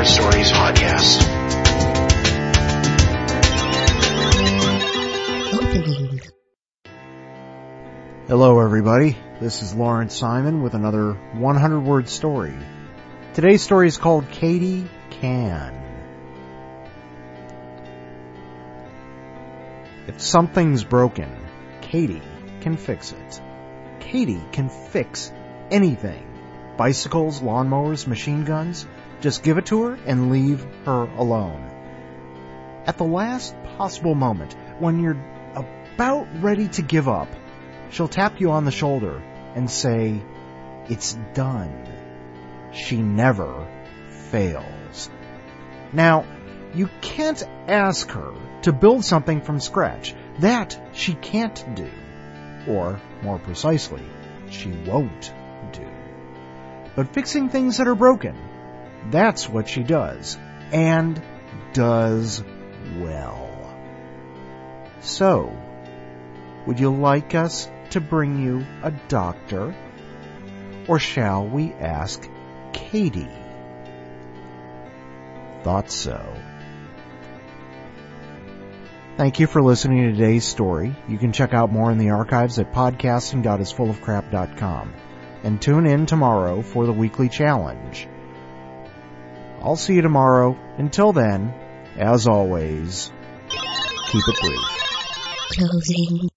Stories Podcast. Opening. Hello everybody, this is Lawrence Simon with another 100-word story. Today's story is called Katie Can. If something's broken, Katie can fix it. Katie can fix anything. Bicycles, lawnmowers, machine guns. Just give it to her and leave her alone. At the last possible moment, when you're about ready to give up, she'll tap you on the shoulder and say, "It's done." She never fails. Now, you can't ask her to build something from scratch. That she can't do. Or, more precisely, she won't do. But fixing things that are broken, that's what she does. And does well. So, would you like us to bring you a doctor? Or shall we ask Katie? Thought so. Thank you for listening to today's story. You can check out more in the archives at podcasting.isfullofcrap.com. And tune in tomorrow for the weekly challenge. I'll see you tomorrow. Until then, as always, keep it brief. Closing.